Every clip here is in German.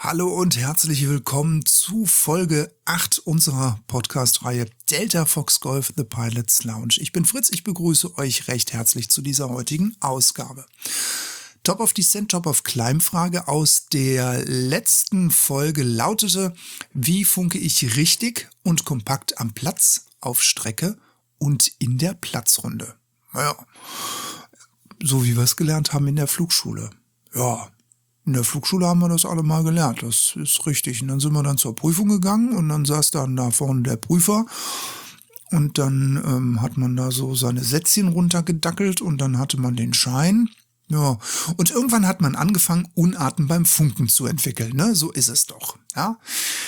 Hallo und herzlich willkommen zu Folge 8 unserer Podcast-Reihe Delta Fox Golf The Pilots Lounge. Ich bin Fritz, ich begrüße euch recht herzlich zu dieser heutigen Ausgabe. Top of Descent, Top of Climb Frage aus der letzten Folge lautete: Wie funke ich richtig und kompakt am Platz, auf Strecke und in der Platzrunde? Naja, so wie wir es gelernt haben in der Flugschule. Ja, in der Flugschule haben wir das alle mal gelernt, das ist richtig. Und dann sind wir dann zur Prüfung gegangen und dann saß dann da vorne der Prüfer und dann hat man da so seine Sätzchen runtergedackelt und dann hatte man den Schein. Ja, und irgendwann hat man angefangen, Unarten beim Funken zu entwickeln, ne? So ist es doch, ja.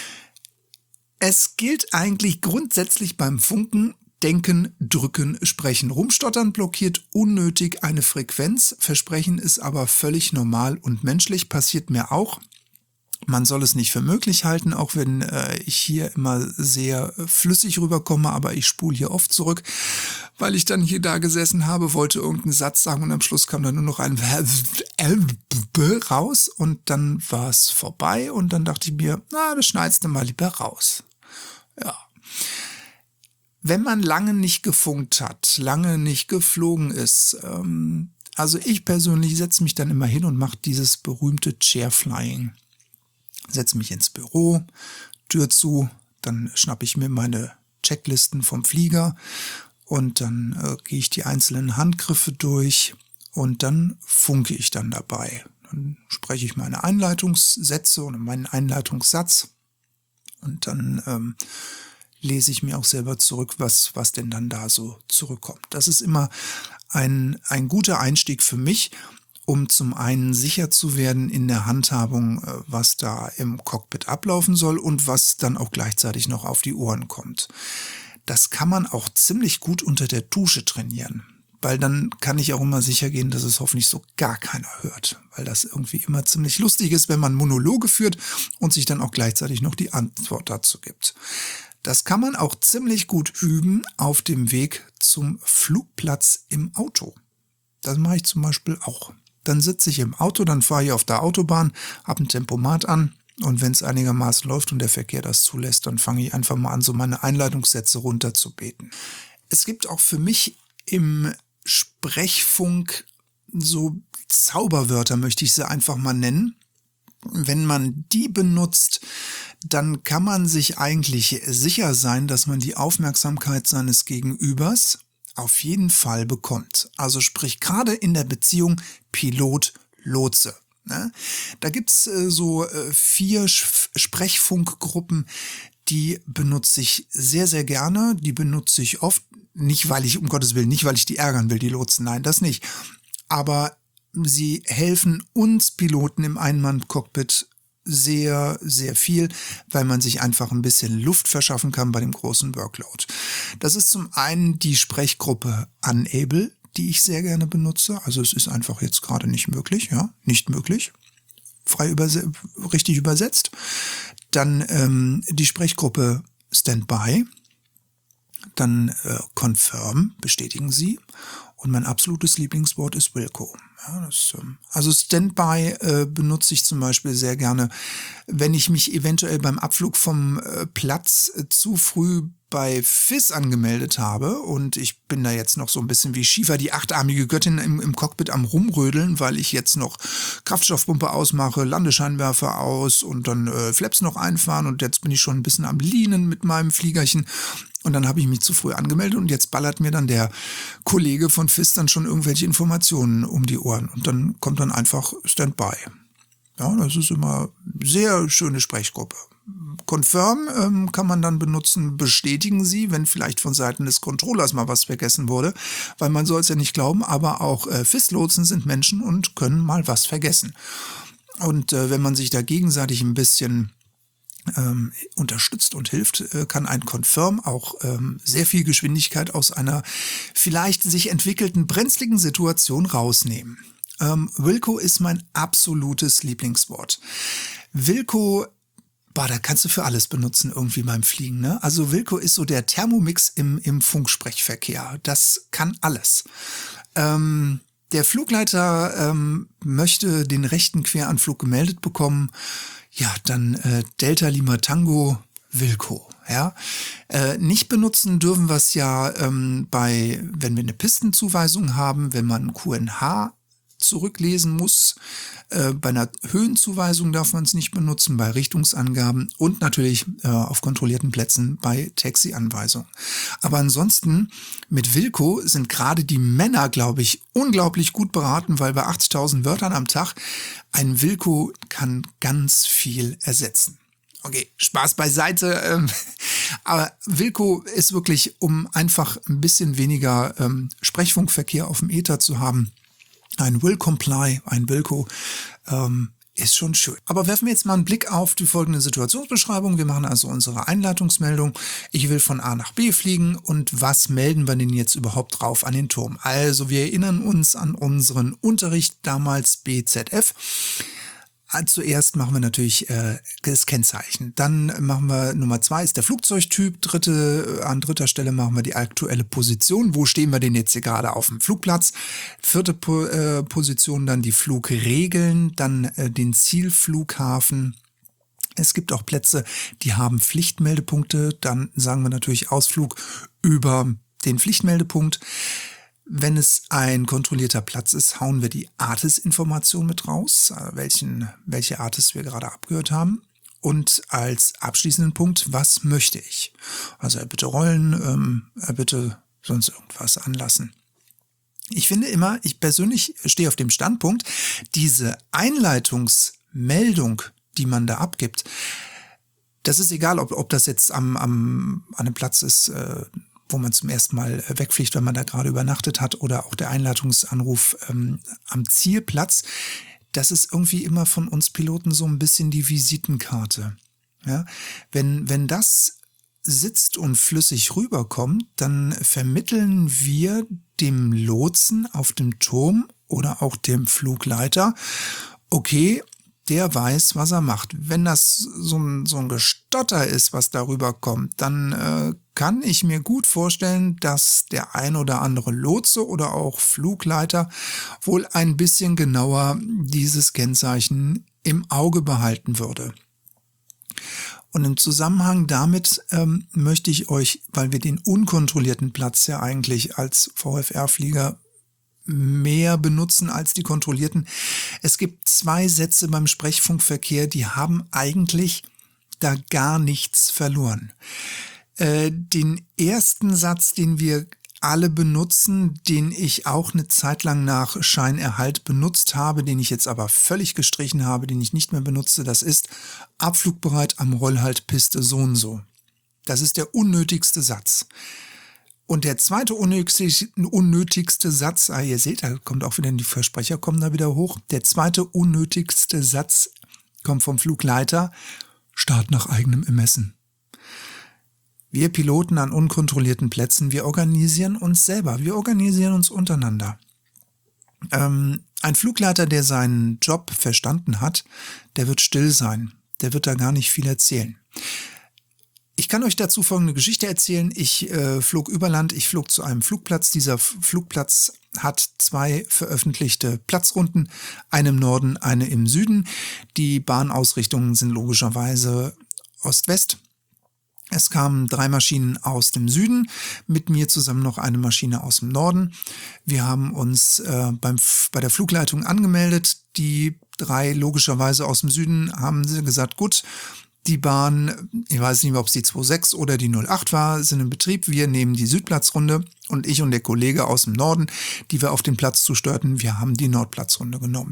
Es gilt eigentlich grundsätzlich beim Funken: Denken, drücken, sprechen. Rumstottern blockiert unnötig eine Frequenz. Versprechen ist aber völlig normal und menschlich, passiert mir auch. Man soll es nicht für möglich halten, auch wenn ich hier immer sehr flüssig rüberkomme, aber ich spule hier oft zurück, weil ich dann hier da gesessen habe, wollte irgendeinen Satz sagen und am Schluss kam dann nur noch ein raus und dann war es vorbei und dann dachte ich mir, na, das schneidest du mal lieber raus. Ja. Wenn man lange nicht gefunkt hat, lange nicht geflogen ist, also ich persönlich setze mich dann immer hin und mache dieses berühmte Chairflying. Setze mich ins Büro, Tür zu, dann schnappe ich mir meine Checklisten vom Flieger und dann gehe ich die einzelnen Handgriffe durch und dann funke ich dann dabei. Dann spreche ich meine Einleitungssätze oder meinen Einleitungssatz und dann lese ich mir auch selber zurück, was denn dann da so zurückkommt. Das ist immer ein guter Einstieg für mich, um zum einen sicher zu werden in der Handhabung, was da im Cockpit ablaufen soll und was dann auch gleichzeitig noch auf die Ohren kommt. Das kann man auch ziemlich gut unter der Dusche trainieren, weil dann kann ich auch immer sicher gehen, dass es hoffentlich so gar keiner hört, weil das irgendwie immer ziemlich lustig ist, wenn man Monologe führt und sich dann auch gleichzeitig noch die Antwort dazu gibt. Das kann man auch ziemlich gut üben auf dem Weg zum Flugplatz im Auto. Das mache ich zum Beispiel auch. Dann sitze ich im Auto, dann fahre ich auf der Autobahn, habe ein Tempomat an und wenn es einigermaßen läuft und der Verkehr das zulässt, dann fange ich einfach mal an, so meine Einleitungssätze runterzubeten. Es gibt auch für mich im Sprechfunk so Zauberwörter, möchte ich sie einfach mal nennen. Wenn man die benutzt, dann kann man sich eigentlich sicher sein, dass man die Aufmerksamkeit seines Gegenübers auf jeden Fall bekommt. Also sprich gerade in der Beziehung Pilot-Lotse. Ne? Da gibt's so 4 Sprechfunkgruppen, die benutze ich sehr, sehr gerne. Die benutze ich oft, nicht weil ich, um Gottes Willen, nicht weil ich die ärgern will, die Lotsen, nein, das nicht. Aber sie helfen uns Piloten im Einmann-Cockpit sehr, sehr viel, weil man sich einfach ein bisschen Luft verschaffen kann bei dem großen Workload. Das ist zum einen die Sprechgruppe Unable, die ich sehr gerne benutze. Also es ist einfach jetzt gerade nicht möglich, ja, nicht möglich. Richtig übersetzt. Dann die Sprechgruppe Standby. Dann Confirm, bestätigen Sie. Und mein absolutes Lieblingswort ist Wilco. Ja, also Standby benutze ich zum Beispiel sehr gerne, wenn ich mich eventuell beim Abflug vom Platz zu früh bei FIS angemeldet habe und ich bin da jetzt noch so ein bisschen wie Shiva, die achtarmige Göttin im Cockpit am Rumrödeln, weil ich jetzt noch Kraftstoffpumpe ausmache, Landescheinwerfer aus und dann Flaps noch einfahren und jetzt bin ich schon ein bisschen am Leanen mit meinem Fliegerchen. Und dann habe ich mich zu früh angemeldet und jetzt ballert mir dann der Kollege von FIS dann schon irgendwelche Informationen um die Ohren. Und dann kommt dann einfach Standby. Ja, das ist immer sehr schöne Sprechgruppe. Confirm kann man dann benutzen, bestätigen Sie, wenn vielleicht von Seiten des Controllers mal was vergessen wurde. Weil man soll es ja nicht glauben, aber auch FIS-Lotsen sind Menschen und können mal was vergessen. Und wenn man sich da gegenseitig ein bisschen unterstützt und hilft, kann ein Confirm auch sehr viel Geschwindigkeit aus einer vielleicht sich entwickelten brenzligen Situation rausnehmen. Wilco ist mein absolutes Lieblingswort. Wilco, da kannst du für alles benutzen irgendwie beim Fliegen, ne? Also Wilco ist so der Thermomix im Funksprechverkehr. Das kann alles. Der Flugleiter möchte den rechten Queranflug gemeldet bekommen. Ja, dann Delta Lima Tango Wilco. Ja, nicht benutzen dürfen wir es ja wenn wir eine Pistenzuweisung haben, wenn man QNH zurücklesen muss. Bei einer Höhenzuweisung darf man es nicht benutzen, bei Richtungsangaben und natürlich auf kontrollierten Plätzen bei Taxi-Anweisungen. Aber ansonsten mit Wilco sind gerade die Männer, glaube ich, unglaublich gut beraten, weil bei 80.000 Wörtern am Tag ein Wilco kann ganz viel ersetzen. Okay, Spaß beiseite. Aber Wilco ist wirklich, um einfach ein bisschen weniger Sprechfunkverkehr auf dem Ether zu haben. Ein Will Comply, ein Wilco ist schon schön. Aber werfen wir jetzt mal einen Blick auf die folgende Situationsbeschreibung. Wir machen also unsere Einleitungsmeldung. Ich will von A nach B fliegen und was melden wir denn jetzt überhaupt drauf an den Turm? Also wir erinnern uns an unseren Unterricht damals BZF. Zuerst machen wir natürlich das Kennzeichen. Dann machen wir Nummer 2 ist der Flugzeugtyp. An dritter Stelle machen wir die aktuelle Position. Wo stehen wir denn jetzt hier gerade auf dem Flugplatz? Vierte Position dann die Flugregeln, dann den Zielflughafen. Es gibt auch Plätze, die haben Pflichtmeldepunkte. Dann sagen wir natürlich Ausflug über den Pflichtmeldepunkt. Wenn es ein kontrollierter Platz ist, hauen wir die ARTIS-Information mit raus, welche ARTIS wir gerade abgehört haben. Und als abschließenden Punkt, was möchte ich? Also bitte rollen, bitte sonst irgendwas anlassen. Ich finde immer, ich persönlich stehe auf dem Standpunkt, diese Einleitungsmeldung, die man da abgibt, das ist egal, ob das jetzt an einem Platz ist, wo man zum ersten Mal wegfliegt, wenn man da gerade übernachtet hat, oder auch der Einleitungsanruf am Zielplatz. Das ist irgendwie immer von uns Piloten so ein bisschen die Visitenkarte. Ja? Wenn das sitzt und flüssig rüberkommt, dann vermitteln wir dem Lotsen auf dem Turm oder auch dem Flugleiter, okay, der weiß, was er macht. Wenn das so ein Gestotter ist, was darüber kommt, dann kann ich mir gut vorstellen, dass der ein oder andere Lotse oder auch Flugleiter wohl ein bisschen genauer dieses Kennzeichen im Auge behalten würde. Und im Zusammenhang damit möchte ich euch, weil wir den unkontrollierten Platz ja eigentlich als VFR-Flieger mehr benutzen als die kontrollierten. Es gibt 2 Sätze beim Sprechfunkverkehr, die haben eigentlich da gar nichts verloren. Den ersten Satz, den wir alle benutzen, den ich auch eine Zeit lang nach Scheinerhalt benutzt habe, den ich jetzt aber völlig gestrichen habe, den ich nicht mehr benutze, das ist abflugbereit am Rollhalt Piste so und so. Das ist der unnötigste Satz. Und der zweite unnötigste Satz, ihr seht, da kommt auch wieder, die Versprecher kommen da wieder hoch. Der zweite unnötigste Satz kommt vom Flugleiter, Start nach eigenem Ermessen. Wir Piloten an unkontrollierten Plätzen, wir organisieren uns selber, wir organisieren uns untereinander. Ein Flugleiter, der seinen Job verstanden hat, der wird still sein, der wird da gar nicht viel erzählen. Ich kann euch dazu folgende Geschichte erzählen. Ich flog über Land, ich flog zu einem Flugplatz. Dieser Flugplatz hat 2 veröffentlichte Platzrunden, eine im Norden, eine im Süden. Die Bahnausrichtungen sind logischerweise Ost-West. Es kamen 3 Maschinen aus dem Süden, mit mir zusammen noch eine Maschine aus dem Norden. Wir haben uns bei der Flugleitung angemeldet. Die 3 logischerweise aus dem Süden haben gesagt, gut, die Bahn, ich weiß nicht mehr, ob es die 26 oder die 08 war, sind in Betrieb. Wir nehmen die Südplatzrunde und ich und der Kollege aus dem Norden, die wir auf den Platz zusteuerten, wir haben die Nordplatzrunde genommen.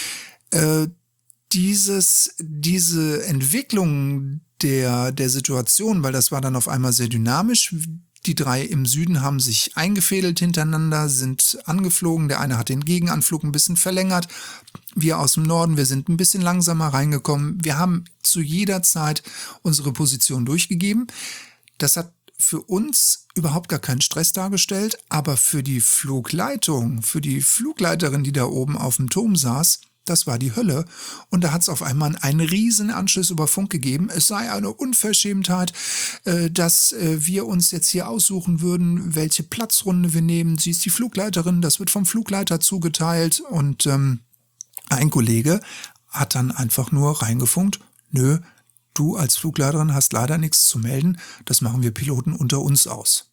Diese Entwicklung der Situation, weil das war dann auf einmal sehr dynamisch. Die 3 im Süden haben sich eingefädelt hintereinander, sind angeflogen. Der eine hat den Gegenanflug ein bisschen verlängert. Wir aus dem Norden, wir sind ein bisschen langsamer reingekommen. Wir haben zu jeder Zeit unsere Position durchgegeben. Das hat für uns überhaupt gar keinen Stress dargestellt, aber für die Flugleitung, für die Flugleiterin, die da oben auf dem Turm saß, das war die Hölle. Und da hat es auf einmal einen riesen Anschluss über Funk gegeben. Es sei eine Unverschämtheit, dass wir uns jetzt hier aussuchen würden, welche Platzrunde wir nehmen. Sie ist die Flugleiterin, das wird vom Flugleiter zugeteilt. Und ein Kollege hat dann einfach nur reingefunkt, nö, du als Flugleiterin hast leider nichts zu melden, das machen wir Piloten unter uns aus.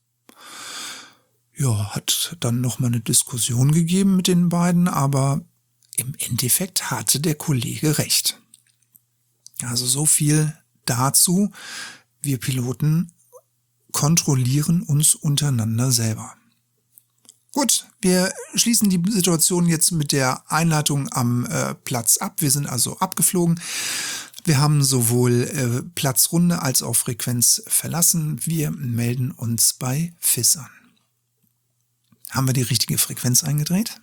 Ja, hat dann nochmal eine Diskussion gegeben mit den beiden, aber im Endeffekt hatte der Kollege recht. Also so viel dazu, wir Piloten kontrollieren uns untereinander selber. Gut, wir schließen die Situation jetzt mit der Einleitung am Platz ab. Wir sind also abgeflogen. Wir haben sowohl Platzrunde als auch Frequenz verlassen. Wir melden uns bei FIS an. Haben wir die richtige Frequenz eingedreht?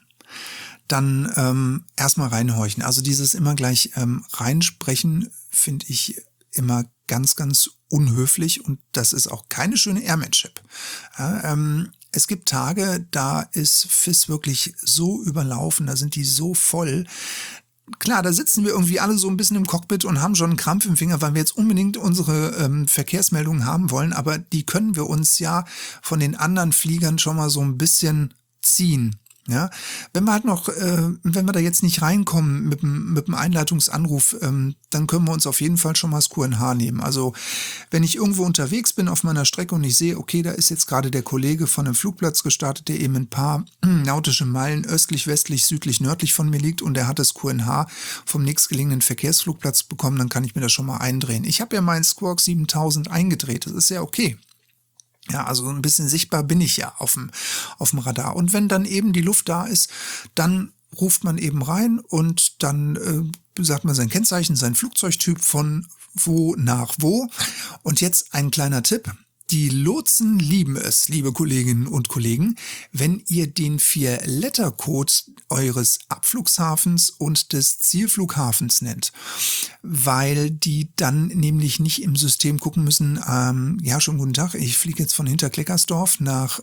Dann erstmal reinhorchen. Also dieses immer gleich reinsprechen finde ich immer ganz, ganz unhöflich und das ist auch keine schöne Airmanship. Ja, es gibt Tage, da ist FIS wirklich so überlaufen, da sind die so voll. Klar, da sitzen wir irgendwie alle so ein bisschen im Cockpit und haben schon einen Krampf im Finger, weil wir jetzt unbedingt unsere Verkehrsmeldungen haben wollen, aber die können wir uns ja von den anderen Fliegern schon mal so ein bisschen ziehen. Ja, wenn wir halt noch, wenn wir da jetzt nicht reinkommen mit dem Einleitungsanruf, dann können wir uns auf jeden Fall schon mal das QNH nehmen. Also wenn ich irgendwo unterwegs bin auf meiner Strecke und ich sehe, okay, da ist jetzt gerade der Kollege von einem Flugplatz gestartet, der eben ein paar nautische Meilen östlich, westlich, südlich, nördlich von mir liegt und der hat das QNH vom nächstgelegenen Verkehrsflugplatz bekommen, dann kann ich mir das schon mal eindrehen. Ich habe ja meinen Squawk 7000 eingedreht, das ist ja okay. Ja, also ein bisschen sichtbar bin ich ja auf dem Radar. Und wenn dann eben die Luft da ist, dann ruft man eben rein und dann sagt man sein Kennzeichen, sein Flugzeugtyp von wo nach wo. Und jetzt ein kleiner Tipp. Die Lotsen lieben es, liebe Kolleginnen und Kollegen, wenn ihr den 4-Letter-Code eures Abflugshafens und des Zielflughafens nennt, weil die dann nämlich nicht im System gucken müssen, ja, schönen guten Tag, ich fliege jetzt von Hinterkleckersdorf nach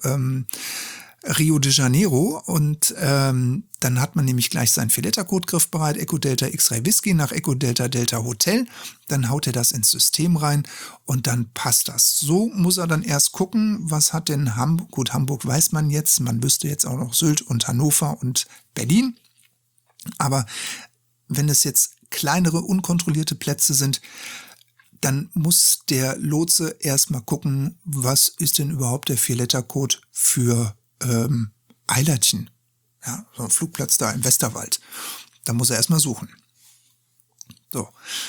Rio de Janeiro und dann hat man nämlich gleich seinen 4-Letter-Code griffbereit, Echo Delta X-Ray Whiskey nach Echo Delta Delta Hotel, dann haut er das ins System rein und dann passt das. So muss er dann erst gucken, was hat denn Hamburg, gut, Hamburg weiß man jetzt, man wüsste jetzt auch noch Sylt und Hannover und Berlin, aber wenn es jetzt kleinere, unkontrollierte Plätze sind, dann muss der Lotse erstmal gucken, was ist denn überhaupt der 4-Letter-Code für Eilertchen, ja, so ein Flugplatz da im Westerwald. Da muss er erstmal suchen. So.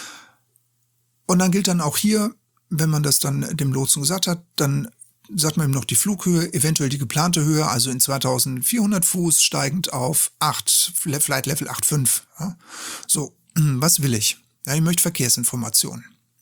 Und dann gilt dann auch hier, wenn man das dann dem Lotsen gesagt hat, dann sagt man ihm noch die Flughöhe, eventuell die geplante Höhe, also in 2400 Fuß steigend auf Flight Level 8,5. Ja. So, was will ich? Ja, ich möchte Verkehrsinformationen.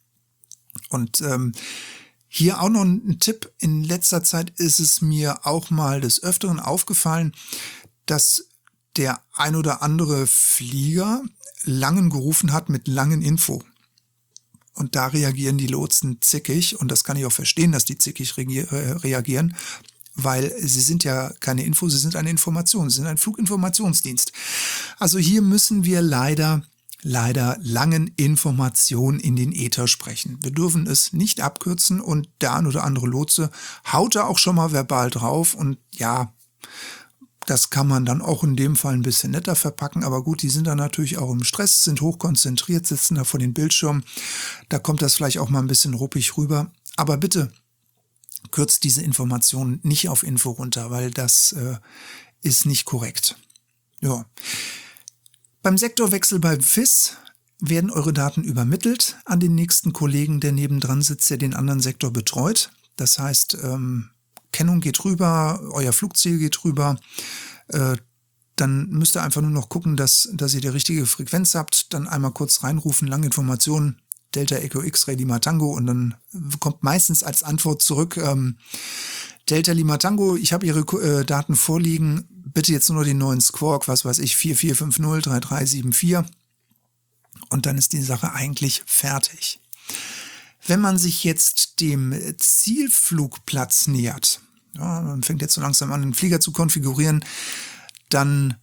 Und hier auch noch ein Tipp. In letzter Zeit ist es mir auch mal des Öfteren aufgefallen, dass der ein oder andere Flieger Langen gerufen hat mit langen Info. Und da reagieren die Lotsen zickig. Und das kann ich auch verstehen, dass die zickig reagieren, weil sie sind ja keine Info, sie sind eine Information, sie sind ein Fluginformationsdienst. Also hier müssen wir leider langen Informationen in den Äther sprechen. Wir dürfen es nicht abkürzen und der ein oder andere Lotse haut da auch schon mal verbal drauf und ja, das kann man dann auch in dem Fall ein bisschen netter verpacken, aber gut, die sind dann natürlich auch im Stress, sind hochkonzentriert, sitzen da vor den Bildschirmen, da kommt das vielleicht auch mal ein bisschen ruppig rüber, aber bitte kürzt diese Informationen nicht auf Info runter, weil das ist nicht korrekt. Ja. Beim Sektorwechsel beim FIS werden eure Daten übermittelt an den nächsten Kollegen, der nebendran sitzt, der den anderen Sektor betreut. Das heißt, Kennung geht rüber, euer Flugziel geht rüber. Dann müsst ihr einfach nur noch gucken, dass ihr die richtige Frequenz habt. Dann einmal kurz reinrufen, lange Informationen, Delta Echo X-Ray Lima Tango und dann kommt meistens als Antwort zurück, Delta Lima Tango, ich habe Ihre Daten vorliegen, bitte jetzt nur den neuen Squawk, was weiß ich, 44503374 und dann ist die Sache eigentlich fertig. Wenn man sich jetzt dem Zielflugplatz nähert, ja, man fängt jetzt so langsam an, den Flieger zu konfigurieren, dann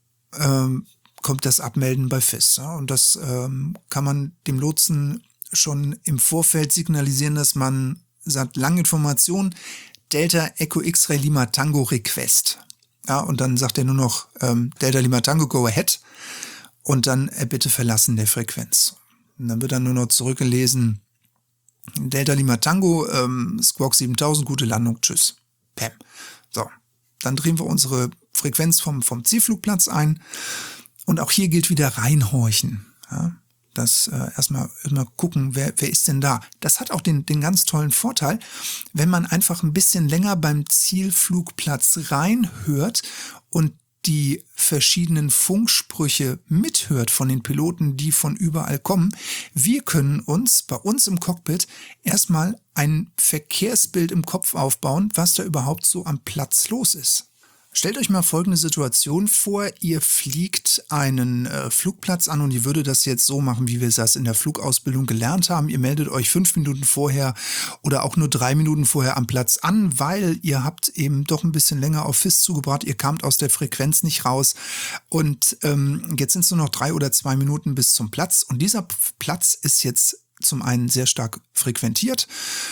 kommt das Abmelden bei FIS. Ja, und das kann man dem Lotsen schon im Vorfeld signalisieren, dass man sagt, lange Information, Delta Echo X-Ray Lima Tango Request. Ja, und dann sagt er nur noch Delta Lima Tango Go Ahead und dann bitte verlassen der Frequenz. Und dann wird dann nur noch zurückgelesen, Delta Lima Tango, Squawk 7000, gute Landung, tschüss. Pam. So, dann drehen wir unsere Frequenz vom Zielflugplatz ein. Und auch hier gilt wieder reinhorchen. Ja? Das erstmal gucken, wer ist denn da. Das hat auch den ganz tollen Vorteil, wenn man einfach ein bisschen länger beim Zielflugplatz reinhört und die verschiedenen Funksprüche mithört von den Piloten, die von überall kommen. Wir können uns bei uns im Cockpit erstmal ein Verkehrsbild im Kopf aufbauen, was da überhaupt so am Platz los ist. Stellt euch mal folgende Situation vor, ihr fliegt einen Flugplatz an und ihr würdet das jetzt so machen, wie wir das in der Flugausbildung gelernt haben. Ihr meldet euch 5 Minuten vorher oder auch nur 3 Minuten vorher am Platz an, weil ihr habt eben doch ein bisschen länger auf FIS zugebracht, ihr kamt aus der Frequenz nicht raus und jetzt sind es nur noch 3 oder 2 Minuten bis zum Platz und dieser Platz ist jetzt zum einen sehr stark frequentiert.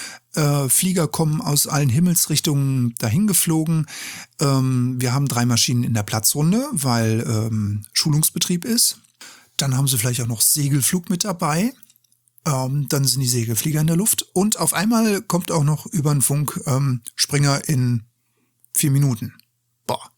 Flieger kommen aus allen Himmelsrichtungen dahin geflogen. Wir haben 3 Maschinen in der Platzrunde, weil Schulungsbetrieb ist. Dann haben sie vielleicht auch noch Segelflug mit dabei. Dann sind die Segelflieger in der Luft. Und auf einmal kommt auch noch über den Funk Springer in 4 Minuten. Boah,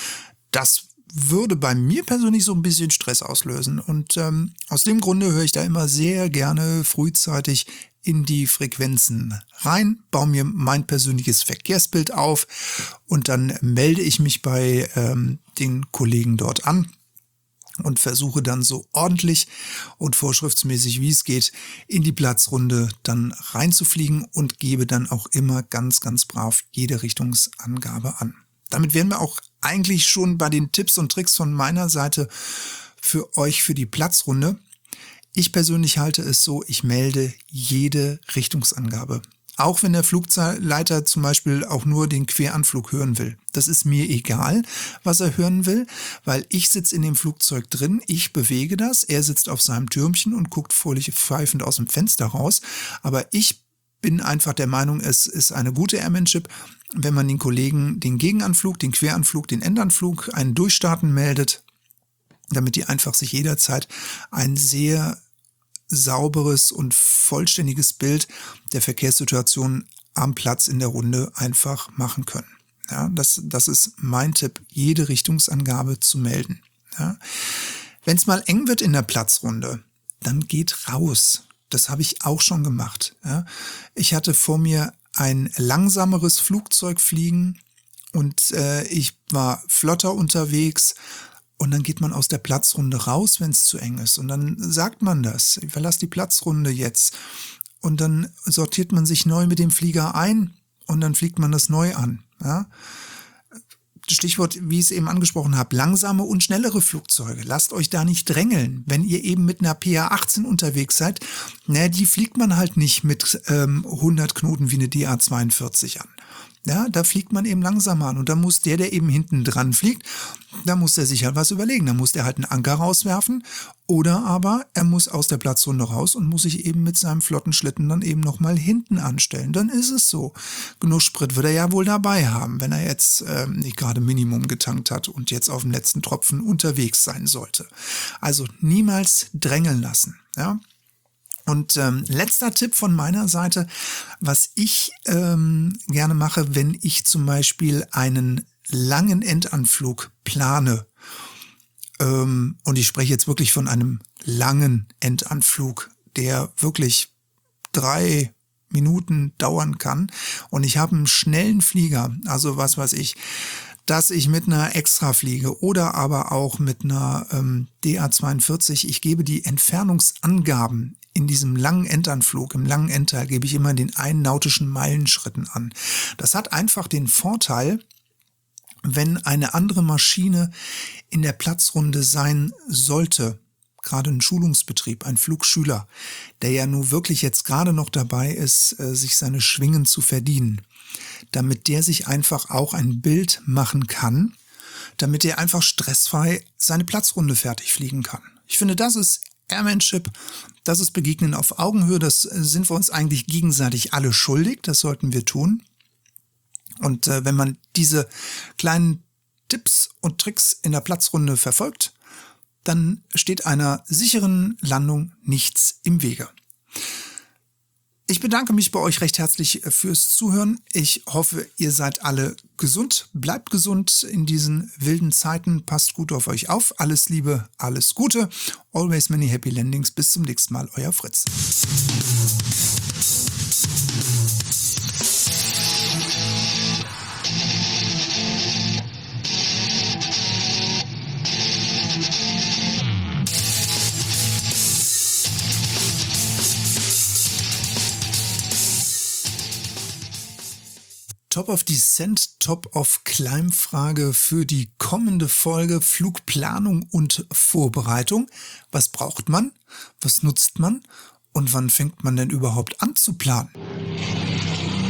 das würde bei mir persönlich so ein bisschen Stress auslösen. Und aus dem Grunde höre ich da immer sehr gerne frühzeitig in die Frequenzen rein, baue mir mein persönliches Verkehrsbild auf und dann melde ich mich bei den Kollegen dort an und versuche dann so ordentlich und vorschriftsmäßig wie es geht in die Platzrunde dann reinzufliegen und gebe dann auch immer ganz, ganz brav jede Richtungsangabe an. Damit wären wir auch eigentlich schon bei den Tipps und Tricks von meiner Seite für euch für die Platzrunde. Ich persönlich halte es so, ich melde jede Richtungsangabe. Auch wenn der Flugleiter zum Beispiel auch nur den Queranflug hören will. Das ist mir egal, was er hören will, weil ich sitze in dem Flugzeug drin, ich bewege das, er sitzt auf seinem Türmchen und guckt fröhlich pfeifend aus dem Fenster raus. Aber ich bin einfach der Meinung, es ist eine gute Airmanship, wenn man den Kollegen den Gegenanflug, den Queranflug, den Endanflug, einen Durchstarten meldet, damit die einfach sich jederzeit ein sehr sauberes und vollständiges Bild der Verkehrssituation am Platz in der Runde einfach machen können. Ja, das ist mein Tipp, jede Richtungsangabe zu melden. Ja. Wenn es mal eng wird in der Platzrunde, dann geht raus. Das habe ich auch schon gemacht. Ja. Ich hatte vor mir ein langsameres Flugzeug fliegen und ich war flotter unterwegs. Und dann geht man aus der Platzrunde raus, wenn es zu eng ist. Und dann sagt man das, ich verlasse die Platzrunde jetzt. Und dann sortiert man sich neu mit dem Flieger ein und dann fliegt man das neu an. Ja? Stichwort, wie ich es eben angesprochen habe, langsame und schnellere Flugzeuge. Lasst euch da nicht drängeln. Wenn ihr eben mit einer PA-18 unterwegs seid, die fliegt man halt nicht mit 100 Knoten wie eine DA-42 an. Ja, da fliegt man eben langsamer an und da muss der eben hinten dran fliegt, da muss der sich halt was überlegen. Da muss der halt einen Anker rauswerfen oder aber er muss aus der Platzrunde raus und muss sich eben mit seinem flotten Schlitten dann eben nochmal hinten anstellen. Dann ist es so. Genug Sprit wird er ja wohl dabei haben, wenn er jetzt nicht gerade Minimum getankt hat und jetzt auf dem letzten Tropfen unterwegs sein sollte. Also niemals drängeln lassen, ja. Und letzter Tipp von meiner Seite, was ich gerne mache, wenn ich zum Beispiel einen langen Endanflug plane, und ich spreche jetzt wirklich von einem langen Endanflug, der wirklich 3 Minuten dauern kann und ich habe einen schnellen Flieger, also was weiß ich, dass ich mit einer Extra fliege oder aber auch mit einer DA-42, ich gebe die Entfernungsangaben in diesem langen Endanflug, im langen Endteil gebe ich immer den 1 nautischen Meilenschritten an. Das hat einfach den Vorteil, wenn eine andere Maschine in der Platzrunde sein sollte, gerade ein Schulungsbetrieb, ein Flugschüler, der ja nun wirklich jetzt gerade noch dabei ist, sich seine Schwingen zu verdienen, damit der sich einfach auch ein Bild machen kann, damit er einfach stressfrei seine Platzrunde fertig fliegen kann. Ich finde, das ist Airmanship, das ist Begegnen auf Augenhöhe, das sind wir uns eigentlich gegenseitig alle schuldig, das sollten wir tun. Und wenn man diese kleinen Tipps und Tricks in der Platzrunde verfolgt, dann steht einer sicheren Landung nichts im Wege. Ich bedanke mich bei euch recht herzlich fürs Zuhören. Ich hoffe, ihr seid alle gesund. Bleibt gesund in diesen wilden Zeiten. Passt gut auf euch auf. Alles Liebe, alles Gute. Always many happy landings. Bis zum nächsten Mal. Euer Fritz. Top of Descent, Top of Climb Frage für die kommende Folge: Flugplanung und Vorbereitung. Was braucht man? Was nutzt man? Und wann fängt man denn überhaupt an zu planen?